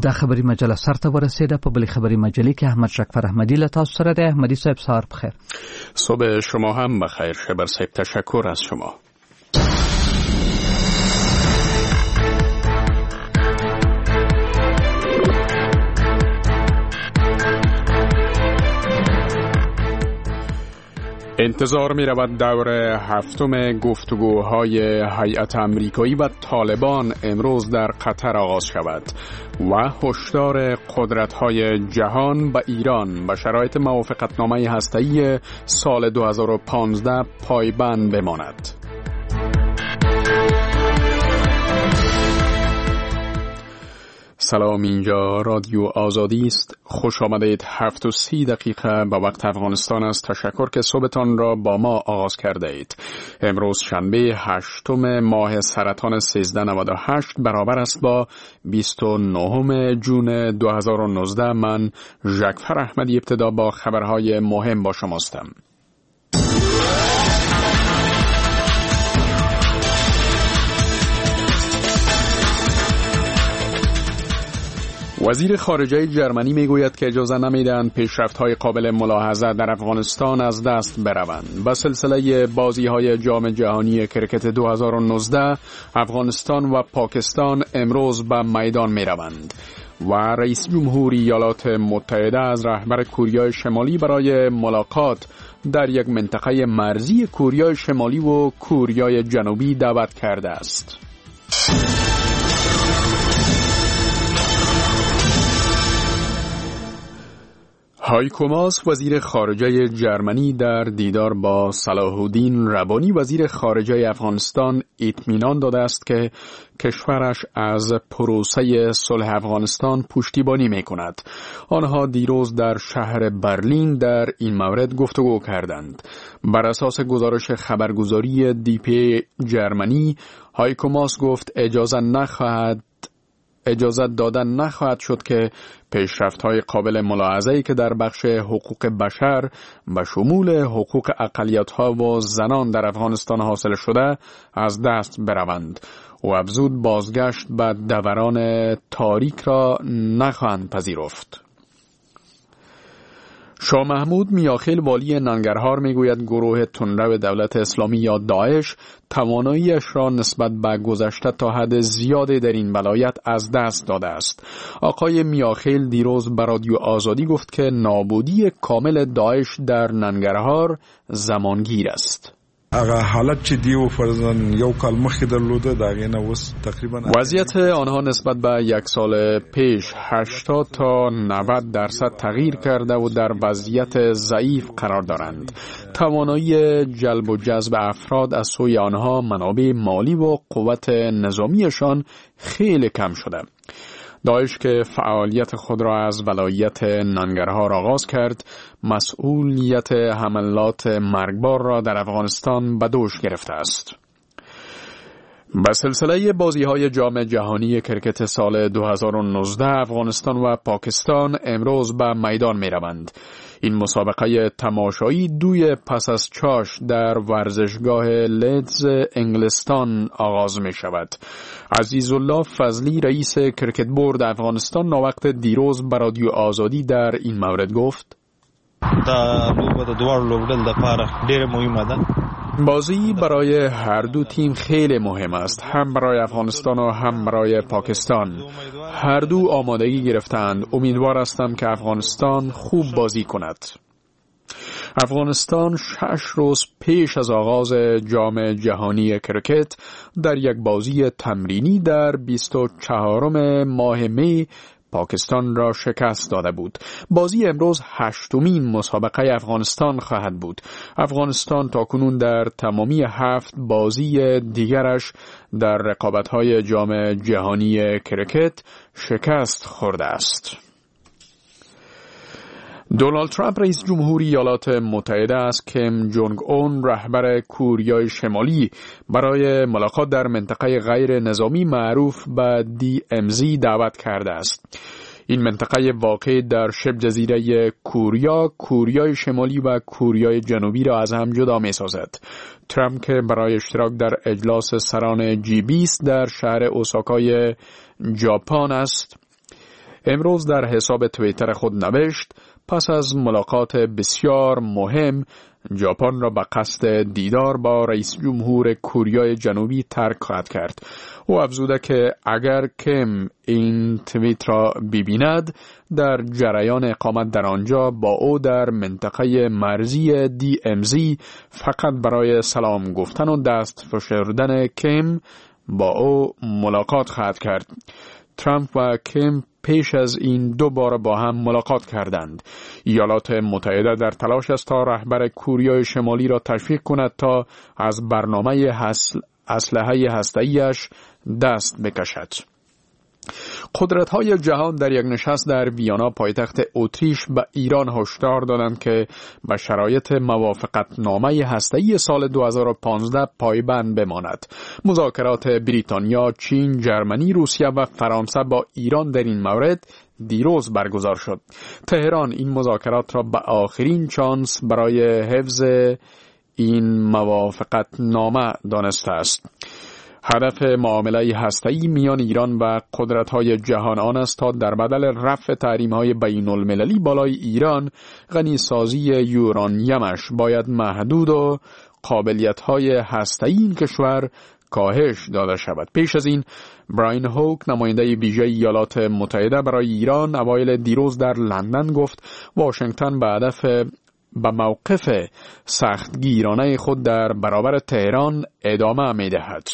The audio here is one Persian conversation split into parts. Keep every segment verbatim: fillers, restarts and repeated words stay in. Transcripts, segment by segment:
د خبري مجله سرته ورسېده. په بلې خبري مجلې کې احمد شکفر احمدی له تاسو سره دی. احمدی صاحب سهار بخیر. صبح شما هم بخیر. شبر صاحب تشکر از شما. انتظار می رود دور هفتم گفتگوهای هیئت آمریکایی و طالبان امروز در قطر آغاز شود و هشدار قدرت‌های جهان به ایران به شرایط موافقتنامه هسته‌ای سال دو هزار و پانزده پایبند بماند. سلام، اینجا رادیو آزادی است. خوش آمدید. هفت و سی دقیقه به وقت افغانستان است. تشکر که صبحتان را با ما آغاز کرده اید. امروز شنبه هشتم ماه سرطان سیزده نود و هشت برابر است با بیست و نهم جون دو هزار و نوزده. من ژکفر احمدی ابتدا با خبرهای مهم با شماستم. وزیر خارجه جرمنی میگوید که اجازه نمیدهند پیشرفت‌های قابل ملاحظه در افغانستان از دست بروند. با سلسله بازی‌های جام جهانی کرکت دو هزار و نوزده افغانستان و پاکستان امروز به میدان میروند و رئیس جمهوری ایالات متحده از رهبر کوریای شمالی برای ملاقات در یک منطقه مرزی کوریای شمالی و کوریای جنوبی دعوت کرده است. هایکو ماس وزیر خارجه جرمنی در دیدار با صلاح الدین ربانی وزیر خارجه افغانستان اطمینان داده است که کشورش از پروسه صلح افغانستان پشتیبانی می‌کند. آنها دیروز در شهر برلین در این مورد گفتگو کردند. بر اساس گزارش خبرگزاری دی پی جرمنی، هایکو ماس گفت اجازه نخواهد اجازه دادن نخواهد شد که پیشرفت‌های قابل ملاحظه‌ای که در بخش حقوق بشر به شمول حقوق اقلیت‌ها و زنان در افغانستان حاصل شده از دست بروند و افزود بازگشت به دوران تاریک را نخواهند پذیرفت. شاه محمود میاخیل والی ننگرهار میگوید گروه تندرو دولت اسلامی یا داعش تواناییش را نسبت به گذشته تا حد زیادی در این ولایت از دست داده است. آقای میاخیل دیروز به رادیو آزادی گفت که نابودی کامل داعش در ننگرهار زمانگیر است. هغه حالت چې دیو فرضاً یو کال مخکې درلوده دا غینه اوس تقریبا وضعیت آنها نسبت به یک سال پیش هشتاد تا نود درصد تغییر کرده و در وضعیت ضعیف قرار دارند. توانایی جلب و جذب افراد از سوی آنها، منابع مالی و قوت نظامیشان خیلی کم شده. داعش که فعالیت خود را از ولایت ننگرهار آغاز کرد، مسئولیت حملات مرگبار را در افغانستان به دوش گرفته است. به سلسله بازی‌های جام جهانی کرکت سال دو هزار و نوزده افغانستان و پاکستان امروز به میدان می‌روند. این مسابقه تماشایی دوی پس از چاش در ورزشگاه لیدز انگلستان آغاز می شود. عزیزالله فضلی رئیس کرکت بورد افغانستان ناوقت دیروز به رادیو آزادی در این مورد گفت دا لوبه د دوار لوبډل د لپاره ډېر مهمه ده. بازی برای هر دو تیم خیلی مهم است، هم برای افغانستان و هم برای پاکستان. هر دو آمادگی گرفتند. امیدوار هستم که افغانستان خوب بازی کند. افغانستان شش روز پیش از آغاز جام جهانی کرکت در یک بازی تمرینی در بیست و چهارم ماه می پاکستان را شکست داده بود. بازی امروز هشتمین مسابقه افغانستان خواهد بود. افغانستان تاکنون در تمامی هفت بازی دیگرش در رقابت‌های جام جهانی کرکت شکست خورده است. دونالد ترامپ رئیس جمهوری ایالات متحده از کیم جونگ اون رهبر کوریای شمالی برای ملاقات در منطقه غیر نظامی معروف به دی ام زی دعوت کرده است. این منطقه واقع در شبه جزیره کوریا، کوریای شمالی و کوریای جنوبی را از هم جدا می سازد. ترامپ که برای اشتراک در اجلاس سران جی بیست در شهر اوساکای ژاپن است، امروز در حساب توییتر خود نوشت پس از ملاقات بسیار مهم ژاپن را به قصد دیدار با رئیس جمهور کره جنوبی ترک خواهد کرد. او افزوده که اگر کیم این توییت را ببیند در جریان اقامت در آنجا با او در منطقه مرزی دی ام زی فقط برای سلام گفتن و دست فشردن کیم با او ملاقات خواهد کرد. ترامپ و کیم پیش از این دو بار با هم ملاقات کردند. ایالات متحده در تلاش است تا رهبر کره شمالی را تشویق کند تا از برنامه اسلحه هسته‌ایش دست بکشد. قدرت‌های جهان در یک نشست در ویانا پایتخت اتریش به ایران هشدار دادند که به شرایط موافقتنامه هسته‌ای سال دو هزار و پانزده پایبند بماند. مذاکرات بریتانیا، چین، جرمنی، روسیه و فرانسه با ایران در این مورد دیروز برگزار شد. تهران این مذاکرات را به آخرین چانس برای حفظ این موافقتنامه دانسته است. هدف معامله هسته‌ای میان ایران و قدرت‌های جهان آن است تا در بدل رفع تحریم‌های بین‌المللی بالای ایران، غنی‌سازی یورانیمش باید محدود و قابلیت‌های هسته‌ای این کشور کاهش داده شود. پیش از این براین هوک نماینده ویژه ایالات متحده برای ایران اوایل دیروز در لندن گفت واشنگتن به هدف به موقف سختگیرانه خود در برابر تهران ادامه می‌دهد.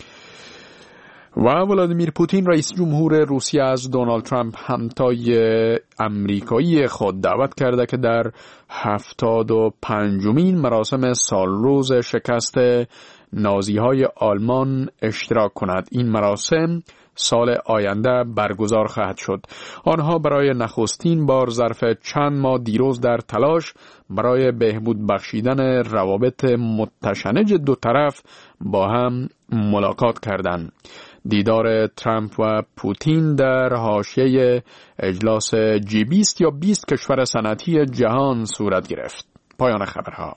و ولادیمیر پوتین رئیس جمهور روسیه از دونالد ترامپ همتای امریکایی خود دعوت کرده که در هفتاد و پنجمین مراسم سالروز شکست نازی‌های آلمان اشتراک کند. این مراسم سال آینده برگزار خواهد شد. آنها برای نخستین بار ظرف چند ماه دیروز در تلاش برای بهبود بخشیدن روابط متشنج دو طرف با هم ملاقات کردند. دیدار ترامپ و پوتین در حاشیه اجلاس جی بیست یا بیست کشور صنعتی جهان صورت گرفت. پایان خبرها.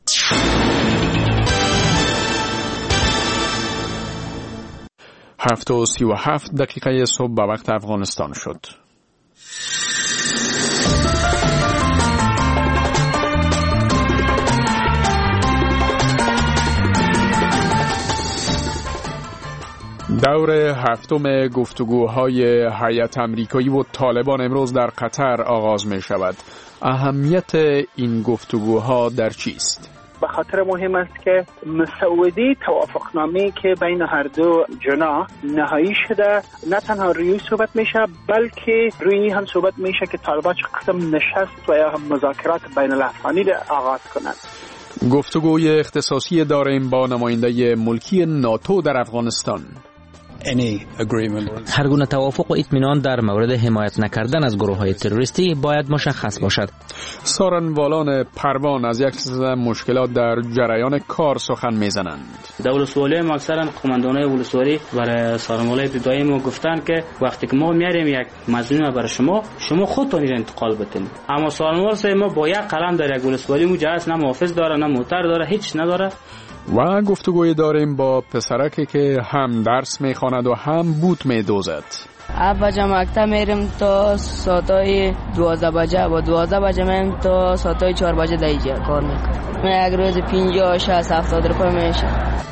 هفت و سی و هفت دقیقه صبح به وقت افغانستان شد. دور هفتم گفتگوهای هیئت آمریکایی و طالبان امروز در قطر آغاز می شود. اهمیت این گفتگوها در چیست؟ به خاطر مهم است که مسودی توافقنامه‌ای که بین هر دو جناح نهایی شده نه تنها روی صحبت میشه بلکه روی هم صحبت میشه که طالبان چه قسم نشست و یا هم مذاکرات بین الافغانی را آغاز کنند. گفتگوی اختصاصی داریم با نماینده ملکی ناتو در افغانستان. هر گونه توافق و اطمینان در مورد حمایت نکردن از گروه‌های تروریستی باید مشخص باشد. سارنوالان پروان از یک سلسله مشکلات در جریان کار سخن میزنند. در ولسوالی ما اکثرا قماندانای ولسوالی برای سارنوالای ابتدایی ما گفتن که وقتی که ما میاریم یک مظنون برای شما شما خودتون انتقال بتین، اما سارنوال سه ما با یک قلم در یک ولسوالی مجهز نه محافظ داره نه موتر داره هیچ نداره. و گفتگوی داریم با پسرکی که هم درس میخواند و هم بوت میدوزد. بجه مکتب میریم تا ساعتای دوازده بجه و دوازده بجه میریم تا ساعتای چهار بجه دیگه کار میکنم. من یک روز پینجاه شصت هفتاد روپیه میشه.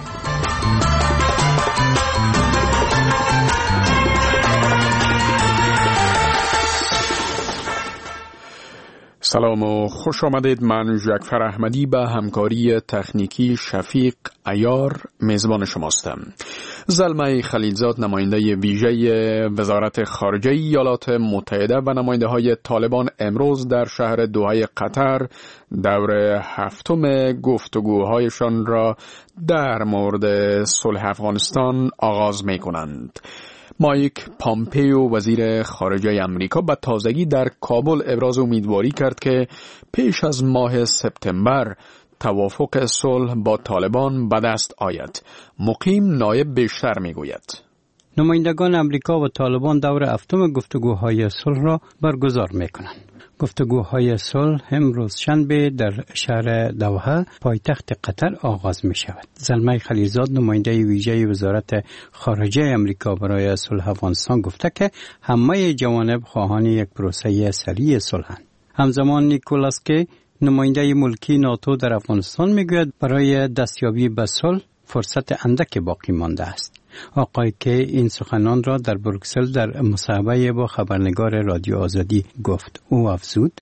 سلام و خوش آمدید. من جعفر احمدی به همکاری تکنیکی شفیق عیار میزبان شماستم. زلمه خلیلزاد نماینده ویژه وزارت خارجه ایالات متحده و نماینده های طالبان امروز در شهر دوحه قطر دور هفتم گفتگوهایشان را در مورد صلح افغانستان آغاز می کنند. مایک پامپیو وزیر خارجه امریکا به تازگی در کابل ابراز امیدواری کرد که پیش از ماه سپتامبر توافق صلح با طالبان به دست آید. مقیم نایب بیشتر میگوید. نمایندگان امریکا و طالبان دور هفتم گفتگوهای صلح را برگزار می‌کنند. گفتگوهای صلح امروز شنبه در شهر دوحه پایتخت قطر آغاز می شود. زلمه خلیلزاد نماینده ویژه وزارت خارجه امریکا برای صلح افغانستان گفته که همه جوانب خواهان یک پروسه سریع صلحند. همزمان نیکولاس کی نماینده ملکی ناتو در افغانستان میگوید برای دستیابی به صلح فرصت اندک باقی مانده است. آقای که این سخنان را در بروکسل در مصاحبه با خبرنگار رادیو آزادی گفت. او افزود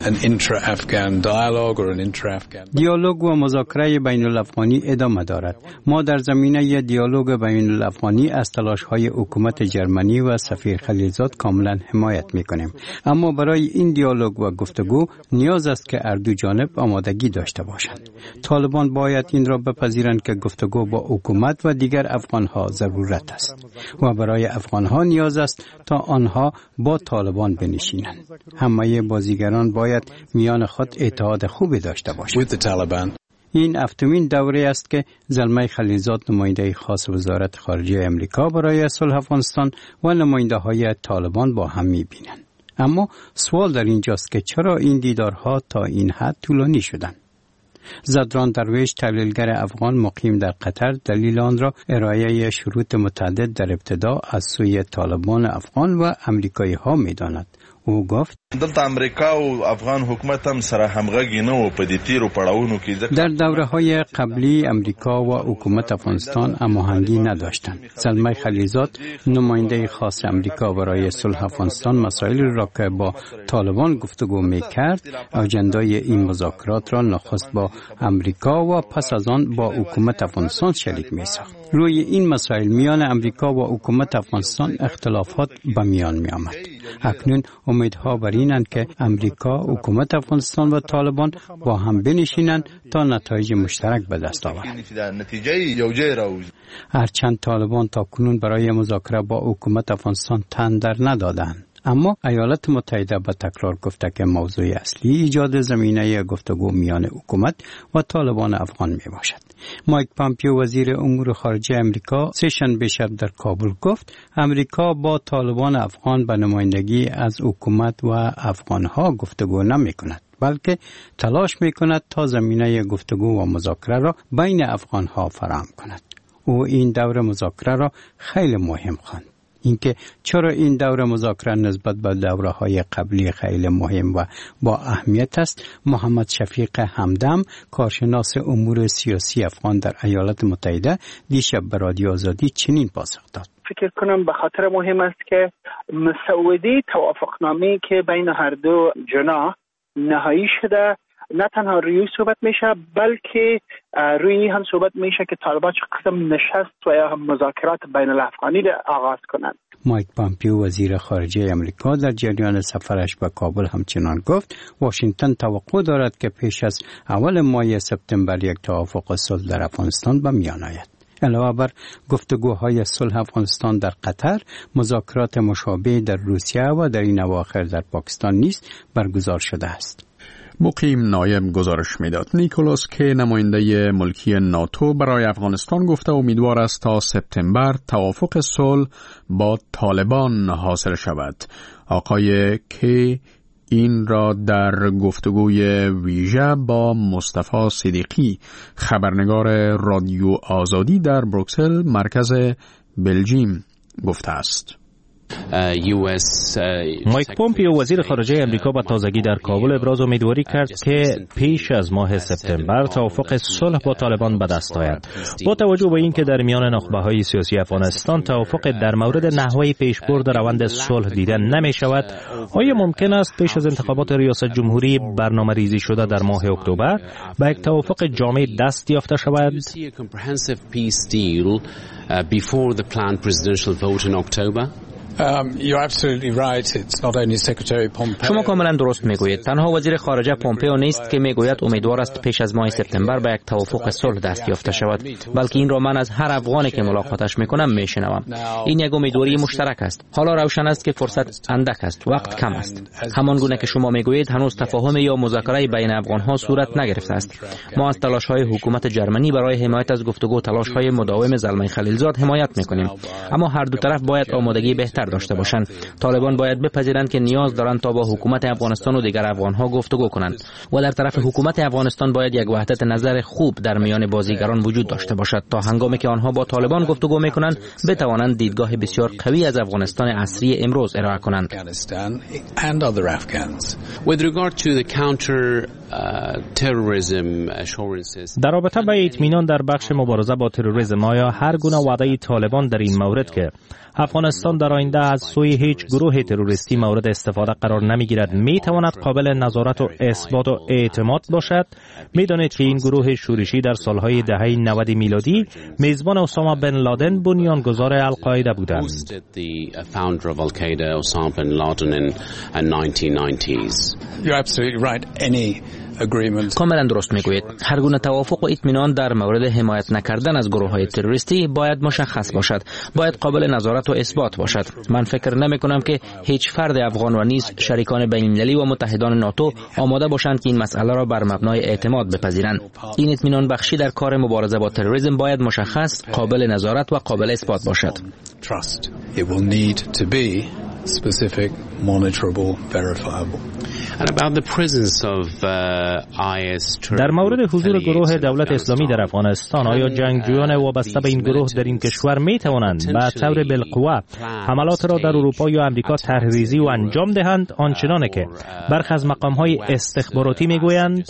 دیالوگ و مذاکره بین الافغانی ادامه دارد. ما در زمینه دیالوگ بین الافغانی از تلاش‌های حکومت جرمنی و سفیر خلیلزاد کاملا حمایت می‌کنیم. اما برای این دیالوگ و گفتگو نیاز است که هر دو جانب آمادگی داشته باشند. طالبان باید این را بپذیرند که گفتگو با حکومت و دیگر افغان‌ها ضرورت است و برای افغان‌ها نیاز است تا آنها با طالبان بنشینند. همه بازیگران باید میان خود اتحاد خوبی داشته باشند. این هفتمین دوره است که زلمه خلیلزاد نماینده خاص وزارت خارجه امریکا برای صلح افغانستان و نماینده‌های طالبان با هم می‌بینند. اما سوال در اینجاست که چرا این دیدارها تا این حد طولانی شدند؟ زدران درویش تحلیلگر افغان مقیم در قطر دلیل آن را ارائه شروط متعدد در ابتدا از سوی طالبان افغان و امریکایی ها می داند. او گفت دلته امریکا و افغان حکومت هم سره همغږی نه و په دې تیرو پړاوونو کې در دوره‌های قبلی امریکا و حکومت افغانستان هماهنگی نداشتند. زلمه خلیلزاد نماینده خاص امریکا برای صلح افغانستان مسائل را که با طالبان گفتگو می‌کرد اجندای این مذاکرات را نخست با امریکا و پس از آن با حکومت افغانستان شریک می‌ساخت. روی این مسائل میان امریکا و حکومت افغانستان اختلافات به میان می‌آمد. اکنون امیدها بر اینند که امریکا، حکومت افغانستان و طالبان با هم بنشینند تا نتایج مشترک به دست آورند. هرچند طالبان تا کنون برای مذاکره با حکومت افغانستان تن در ندادند، اما ایالات متحده به تکرار گفته که موضوع اصلی ایجاد زمینه گفتگو میان حکومت و طالبان افغان می باشد. مایک پامپیو وزیر امور خارجه امریکا سه شنبه شب در کابل گفت امریکا با طالبان افغان به نمایندگی از حکومت و افغانها گفتگو نمی کند، بلکه تلاش می کند تا زمینه گفتگو و مذاکره را بین افغانها فراهم کند. او این دور مذاکره را خیلی مهم خواند. اینکه چرا این دور مذاکره نسبت به دوره‌های قبلی خیلی مهم و با اهمیت است، محمد شفیق همدم کارشناس امور سیاسی افغان در ایالات متحده دیشب به رادیو آزادی چنین پاسخ داد. فکر کنم به خاطر مهم است که مسودی توافقنامه‌ای که بین هر دو جناح نهایی شده نه تنها روی صحبت میشه بلکه روی هم صحبت میشه که طالبان چه قسم نشست و یا مذاکرات بین الافغانی آغاز کنند. مایک پامپیو وزیر خارجه امریکا در جریان سفرش به کابل همچنان گفت واشنگتن توقع دارد که پیش از اول ماه سپتامبر یک توافق صلح در افغانستان به میان آید. علاوه بر گفتگوهای صلح افغانستان در قطر، مذاکرات مشابه در روسیه و در این اواخر در پاکستان نیز برگزار شده است. مقیم نایب گزارش میداد. نیکولاس که نماینده ملکی ناتو برای افغانستان گفته امیدوار است تا سپتامبر توافق صلح با طالبان حاصل شود. آقای که این را در گفتگوی ویژه با مصطفی صدیقی خبرنگار رادیو آزادی در بروکسل مرکز بلژیم گفته است. مایک پومپیو وزیر خارجه امریکا با تازگی در کابل ابراز امیدواری کرد که پیش از ماه سپتامبر توافق صلح با طالبان به دست آید. با توجه به اینکه در میان نخبه‌های سیاسی افغانستان توافق در مورد نحوه پیشبرد روند صلح دیده نمی شود، آیا ممکن است پیش از انتخابات ریاست جمهوری برنامه‌ریزی شده در ماه اکتبر به یک توافق جامع دست یافته شود؟ شما کاملا درست میگویید. تنها وزیر خارجه پومپئو نیست که میگوید امیدوار است پیش از ماه سپتامبر به یک توافق صلح دست یافته شود، بلکه این را من از هر افغانی که ملاقاتش میکنم میشنوم. این یک امیدواری مشترک است. حالا روشن است که فرصت اندک است، وقت کم است. همان گونه که شما میگویید هنوز تفاهم یا مذاکره بین افغانها صورت نگرفته است. ما از تلاش‌های حکومت جرمنی برای حمایت از گفتگو، تلاش‌های مداوم زلمه خلیلزاد حمایت میکنیم، اما هر دو طرف باید آمادگی بهتر داشته باشند. طالبان باید بپذیرند که نیاز دارند تا با حکومت افغانستان و دیگر افغانها گفتگو کنند و در طرف حکومت افغانستان باید یک وحدت نظر خوب در میان بازیگران وجود داشته باشد تا هنگامی که آنها با طالبان گفتگو میکنند بتوانند دیدگاه بسیار قوی از افغانستان عصری امروز ارائه کنند. در رابطه با اطمینان در بخش مبارزه با تروریسم، آیا هر گونه وعده طالبان در این مورد که افغانستان در آینده از سوی هیچ گروه تروریستی مورد استفاده قرار نمیگیرد می تواند قابل نظارت و اثبات و اعتماد باشد؟ می دانید که این گروه شورشی در سالهای دهه نود میلادی میزبان اسامه بن لادن بنیانگذار القاعده بودند. کاملا درست میگویید. هر گونه توافق و اطمینان در مورد حمایت نکردن از گروه‌های تروریستی باید مشخص باشد، باید قابل نظارت و اثبات باشد. من فکر نمی کنم که هیچ فرد افغان و نیز شریکان بین‌المللی و متحدان ناتو آماده باشند که این مسئله را بر مبنای اعتماد بپذیرند. این اطمینان بخشی در کار مبارزه با تروریسم باید مشخص، قابل نظارت و قابل اثبات باشد. specific, monitorable, verifiable. And about the presence of uh, آی اس در مورد حضور گروه دولت اسلامی در افغانستان، آیا جنگجویان وابسته به این گروه در این کشور می توانند به طور بالقوه حملات را در اروپا یا امریکا طرحریزی و انجام دهند، آنچنانه که برخی از مقام‌های استخباراتی میگویند؟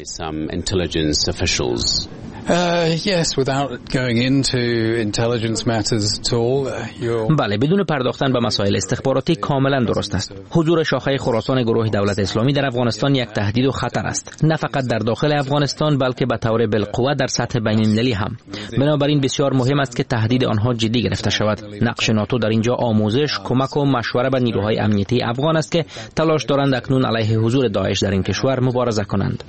بله، بدون پرداختن به مسائل استخباراتی کاملا درست است. حضور شاخه خراسان گروه دولت اسلامی در افغانستان یک تهدید و خطر است، نه فقط در داخل افغانستان بلکه به طور بالقوه در سطح بین‌المللی هم. بنابراین بسیار مهم است که تهدید آنها جدی گرفته شود. نقش ناتو در اینجا آموزش، کمک و مشوره به نیروهای امنیتی افغان است که تلاش دارند اکنون علیه حضور داعش در این کشور مبارزه کنند.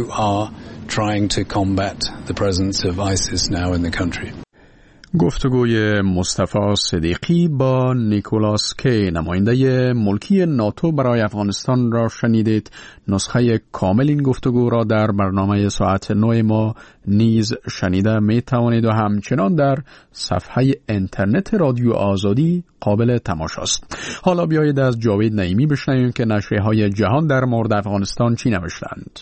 trying to combat the presence of ISIS now in the country. گفتگوی مصطفی صدیقی با نیکولاس کی، نماینده ملکی ناتو برای افغانستان را شنیدید. نسخه کامل این گفتگو را در برنامه ساعت نه ما نیز شنیده می توانید و همچنان در صفحه اینترنت رادیو آزادی قابل تماشاست. حالا بیایید از جاوید نعیمی بشنویم که نشریه‌های جهان در مورد افغانستان چی نوشتند.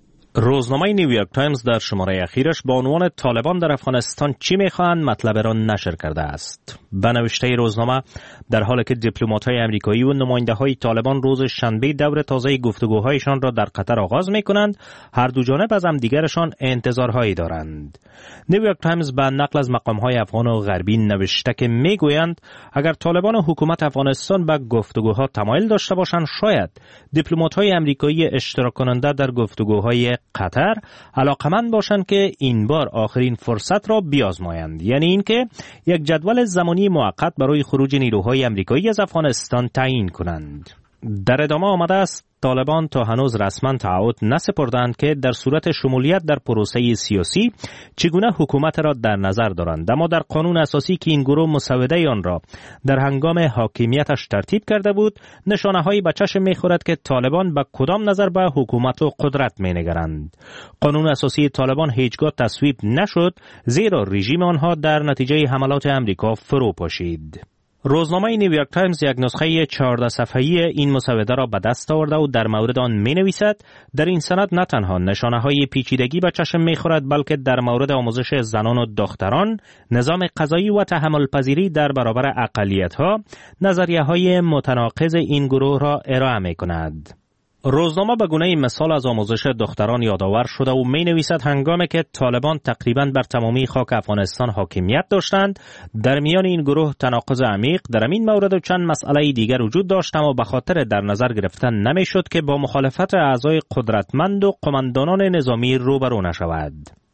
روزنامه نیویورک تایمز در شماره اخیرش با عنوان طالبان در افغانستان چی میخواهند مطلب را نشر کرده است. به نوشته روزنامه، در حالی که دیپلمات‌های آمریکایی و نماینده‌های طالبان روز شنبه دور تازه گفتگوهایشان را در قطر آغاز میکنند، هر دو جانب از همدیگرشان انتظارهایی دارند. نیویورک تایمز به نقل از مقام‌های افغان و غربی نوشته که میگویند اگر طالبان و حکومت افغانستان به گفتگوها تمایل داشته باشند، شاید دیپلمات‌های آمریکایی اشتراک کننده در گفتگوهای قطر علاقمند باشند که این بار آخرین فرصت را بیازمایند، یعنی اینکه یک جدول زمانی موقت برای خروج نیروهای آمریکایی از افغانستان تعیین کنند. در ادامه آمده است طالبان تا هنوز رسما تعهد نسپردند که در صورت شمولیت در پروسه سیاسی چگونه حکومت را در نظر دارند، اما در قانون اساسی که این گروه مسوده آن را در هنگام حاکمیتش ترتیب کرده بود، نشانه‌هایی به چشم می‌خورد که طالبان به کدام نظر به حکومت و قدرت می‌نگرند. قانون اساسی طالبان هیچگاه تصویب نشد، زیرا رژیم آنها در نتیجه حملات آمریکا فرو پاشید. روزنامه نیویورک تایمز یک نسخه چهارده صفحه‌ای این مسوده را به دست آورده و در مورد آن می‌نویسد در این سند نه تنها نشانه‌های پیچیدگی به چشم می‌خورد، بلکه در مورد آموزش زنان و دختران، نظام قضایی و تحمل پذیری در برابر اقلیت‌ها، نظریه‌های متناقض این گروه را ارائه می‌کند. روزنامه به گونه مثال از آموزش دختران یادآور شده و می نویسد هنگامی که طالبان تقریباً بر تمامی خاک افغانستان حاکمیت داشتند، در میان این گروه تناقض عمیق در این مورد و چند مسئله دیگر وجود داشت، اما به خاطر در نظر گرفتن نمی شد که با مخالفت اعضای قدرتمند و قماندانان نظامی روبرو نشود.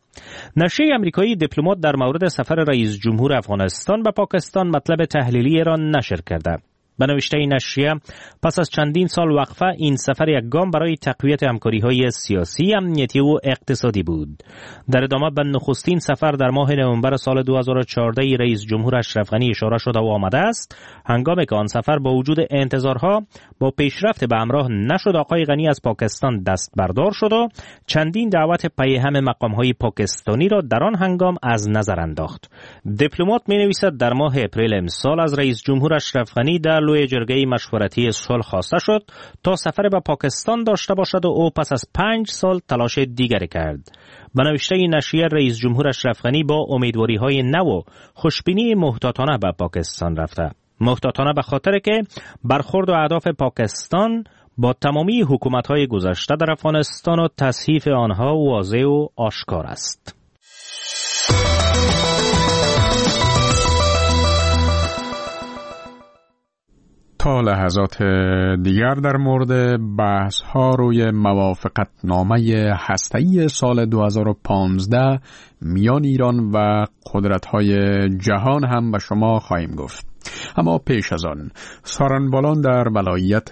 نشریه آمریکایی دیپلمات در مورد سفر رئیس جمهور افغانستان به پاکستان مطلب تحلیلی را نشر کرده. به نوشته این نشریه پس از چندین سال وقفه این سفر یک گام برای تقویت همکاری‌های سیاسی، امنیتی و اقتصادی بود. در ادامه به نخستین سفر در ماه نوامبر سال دو هزار و چهارده رئیس جمهور اشرف غنی اشاره شده و آمده است. هنگامی که آن سفر با وجود انتظارها با پیشرفت به همراه نشد، آقای غنی از پاکستان دست بردار شد و چندین دعوت پی هم مقام‌های پاکستانی را در آن هنگام از نظر انداخت. دیپلمات می‌نویسد در ماه اپریل امسال از رئیس جمهور اشرف غنی در لوی جرگه مشورتی صلح خواسته شد تا سفر به پاکستان داشته باشد و او پس از پنج سال تلاش دیگری کرد. به نوشته این نشریه رئیس جمهور اشرف غنی با امیدواری‌های نو و خوشبینی محتاطانه به پاکستان رفته. محتاطانه به خاطر که برخورد و اهداف پاکستان با تمامی حکومت‌های گذشته در افغانستان و تصحیف آنها واضح و آشکار است. تا لحظات دیگر در مورد بحث ها روی موافقت نامه هسته‌ای سال دو هزار و پانزده میان ایران و قدرت های جهان هم به شما خواهیم گفت. اما پیش از آن سارنوالان در ولایت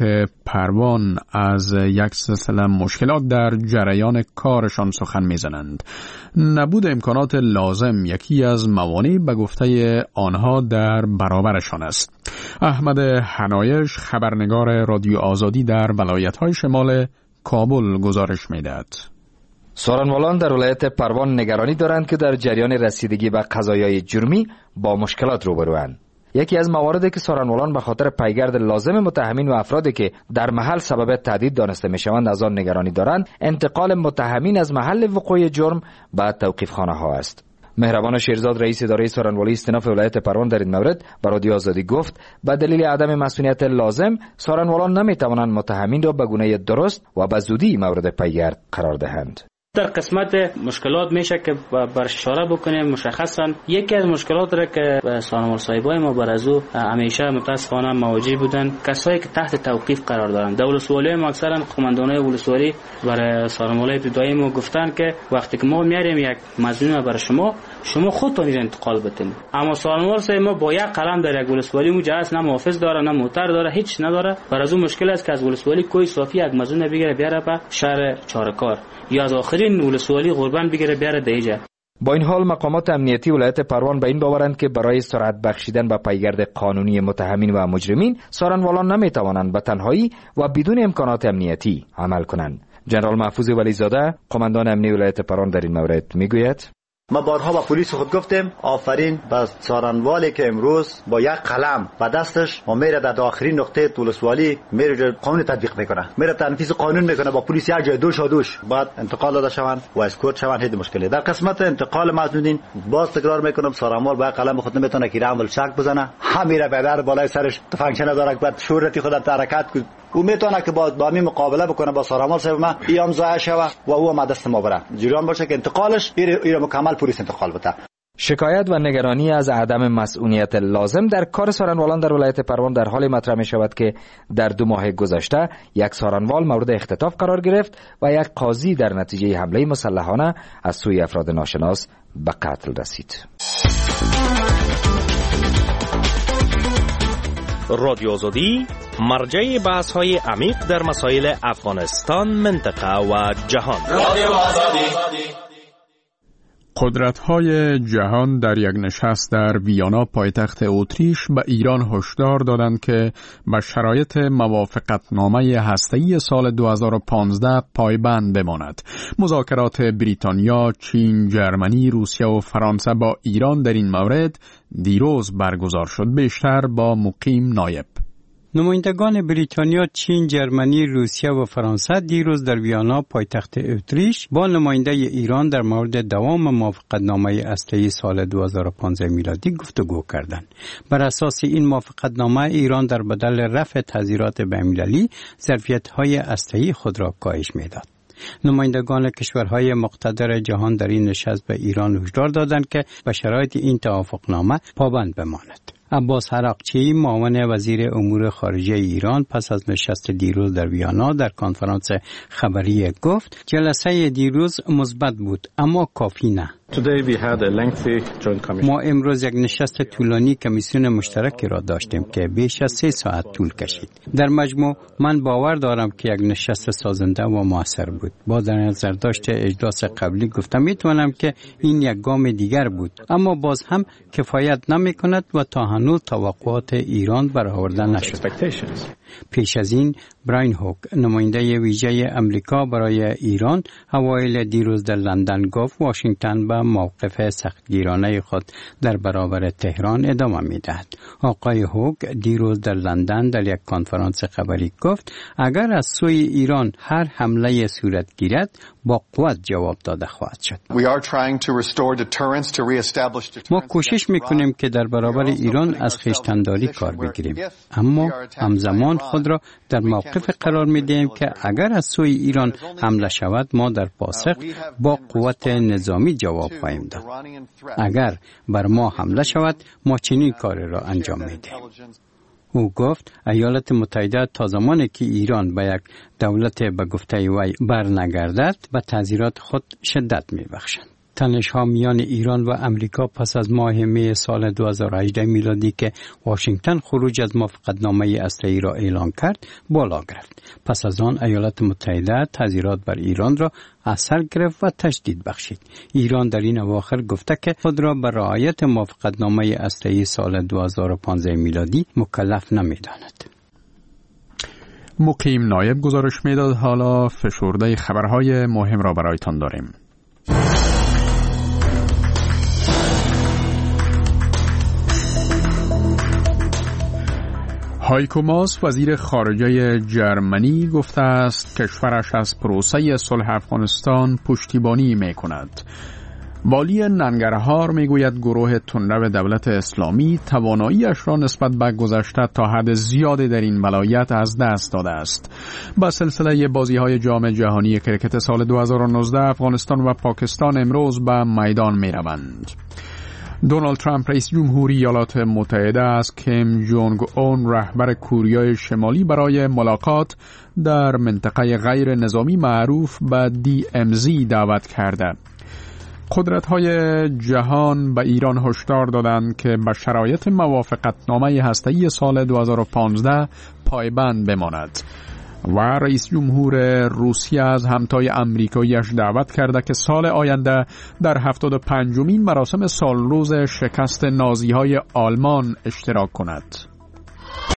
پروان از یک سلسله مشکلات در جریان کارشان سخن میزنند. نبود امکانات لازم یکی از موانع به گفته آنها در برابرشان است. احمد حنایش خبرنگار رادیو آزادی در ولایت‌های شمال کابل گزارش می‌دهد. سارنوالان در ولایت پروان نگرانی دارند که در جریان رسیدگی به قضایای جرمی با مشکلات روبروند. یکی از مواردی که سارنوالان به خاطر پیگرد لازم متهمین و افرادی که در محل سبب تهدید دانسته میشوند از آن نگرانی دارند، انتقال متهمین از محل وقوع جرم به توقیفخانه ها است. مهربان شیرزاد رئیس اداره سارنوالی استیناف ولایت پروان در این مورد به رادیو آزادی گفت به دلیل عدم مسئولیت لازم سارنوالان نمیتوانند متهمین را به گونه درست و به زودی مورد پیگرد قرار دهند. در قسمت مشکلات میشه که برش اشاره بکنیم. مشخصا یکی از مشکلات را که سارنوال صاحبای ما بر از او همیشه متاسفانه مواجه بودن، کسایی که تحت توقیف قرار دارند. در ولسوالی ما اکثرا قماندانای ولسوالی برای سارنوالای ابتدایی ما گفتن که وقتی که ما میاریم یک مظنون برای شما، شما خودتون را انتقال بتین. اما سارنوال صاحب ما با یک قلم در یک ولسوالی مجهز، نه محافظ داره نه موتر داره، هیچ نداره. بر از اون مشکل است که از ولسوالی کوی صافی یک مظنون بگیره بیاره به شهر چارکار یا از آخرین ولسوالی قربان بگیره بیاره دیجا. با این حال مقامات امنیتی ولایت پروان به این باورند که برای سرعت بخشیدن به پیگرد قانونی متهمین و مجرمین سارنوالان نمیتوانند به تنهایی و بدون امکانات امنیتی عمل کنند. جنرال محفوظ ولیزاده قماندان امنیتی ولایت پروان در این مورد میگوید: ما بارها با پلیس خود گفتیم آفرین به سارنوالی که امروز با یک قلم و دستش و میره در آخرین نقطه ولسوالی میره قانون تطبیق میکنه، میره تنفیذ قانون میکنه. با پلیس یک جای دوش و دوش بعد انتقال داده شوند و اسکورت شوند، هیچ مشکلی. در قسمت انتقال مظنونین باز تکرار میکنم سارنوال با قلم خود نمیتونه که عمل شک بزنه، همیره به در بالای سرش تفنگچه نداره که بعد شورتی خود حرکت کنه. او میتونه که با با می مقابله بکنه با سارنوال صاحب ما ایام ضایع شوه و او ما دست ما بره جریان باشه که انتقالش ایره مکمل پلیس انتقال بده. شکایت و نگرانی از عدم مسئولیت لازم در کار سارنوالان در ولایت پروان در حال مطرح می شود که در دو ماه گذشته یک سارنوال مورد اختطاف قرار گرفت و یک قاضی در نتیجه حمله مسلحانه از سوی افراد ناشناس به قتل رسید. رادیو آزادی مرجع بحث های عمیق در مسائل افغانستان، منطقه و جهان. رادیو آزادی. قدرت‌های جهان در یک نشست در ویانا پایتخت اتریش به ایران هشدار دادند که به شرایط موافقتنامه هسته‌ای سال دو هزار و پانزده پایبند بماند. مذاکرات بریتانیا، چین، جرمنی، روسیه و فرانسه با ایران در این مورد دیروز برگزار شد. بیشتر با مقیم نایب. نمایندگان بریتانیا، چین، جرمنی، روسیه و فرانسه دیروز در ویانا پایتخت اتریش با نماینده ایران در مورد دوام موافقتنامه هسته‌ای سال دو هزار و پانزده میلادی گفتگو کردند. بر اساس این موافقتنامه ایران در بدل رفع تحذیرات بین‌المللی ظرفیت‌های هسته‌ای خود را کاهش می‌داد. نمایندگان کشورهای مقتدر جهان در این نشست به ایران هشدار دادند که به شرایط این توافقنامه پابند بماند. عباس حراقچی معاون وزیر امور خارجه ایران پس از نشست دیروز در ویانا در کنفرانس خبری گفت جلسه دیروز مثبت بود اما کافی نه. ما امروز یک نشست طولانی کمیسیون مشترکی را داشتیم که بیش از سه ساعت طول کشید. در مجموع من باور دارم که یک نشست سازنده و موثر بود. با در نظر داشته اجلاس قبلی گفتم میتونم که این یک گام دیگر بود، اما باز هم کفایت نمی کند و تا هنوز توقعات ایران برآورده نشد. پیش از این براین هوک نماینده ویژه امریکا برای ایران اوایل دیروز در لندن گفت واشنگتن به موقف سختگیرانه خود در برابر تهران ادامه می‌دهد. آقای هوک دیروز در لندن در یک کنفرانس خبری گفت اگر از سوی ایران هر حمله صورت گیرد با قوت جواب داده خواهد شد. ما کوشش می‌کنیم که در برابر ایران از خویشتن‌داری کار بگیریم، اما همزمان خود را در موقف قرار می‌دهیم که اگر از سوی ایران حمله شود ما در پاسخ با قوت نظامی جواب خواهیم داد. اگر بر ما حمله شود ما چنین کاری را انجام می‌دهیم. او گفت ایالات متحده تا زمانی که ایران به یک دولت به گفته وی برنگردد به تعزیرات خود شدت می‌بخشند. تنش‌ها میان ایران و امریکا پس از ماه می سال دو هزار و هجده میلادی که واشنگتن خروج از موافقتنامه اسلحه‌ای را اعلان کرد بالا گرفت. پس از آن ایالات متحده تعزیرات بر ایران را اثر گرفت و تشدید بخشید. ایران در این اواخر گفته که خود را به رعایت موافقتنامه اسلحه‌ای سال دو هزار و پانزده میلادی مکلف نمی‌داند. مقیم نایب گزارش میداد. حالا فشرده خبرهای مهم را برایتان داریم. هایکو ماس وزیر خارجه جرمنی گفته است کشورش از پروسه صلح افغانستان پشتیبانی می کند. والی ننگرهار می گوید گروه تندرو دولت اسلامی تواناییش را نسبت به گذشته تا حد زیادی در این ولایت از دست داده است. با سلسله بازی های جام جهانی کرکت سال دو هزار و نوزده افغانستان و پاکستان امروز به میدان می روند. دونالد ترامپ رئیس جمهوری ایالات متحده از کیم جونگ اون رهبر کره شمالی برای ملاقات در منطقه غیر نظامی معروف به دی ام زی دعوت کرده. قدرت‌های جهان به ایران هشدار دادند که به شرایط موافقتنامه هسته‌ای سال دو هزار و پانزده پایبند بماند. و رئیس جمهور روسیه از همتای امریکاییش دعوت کرده که سال آینده در هفتاد و پنجمین مراسم سالروز شکست نازی‌های آلمان اشتراک کند.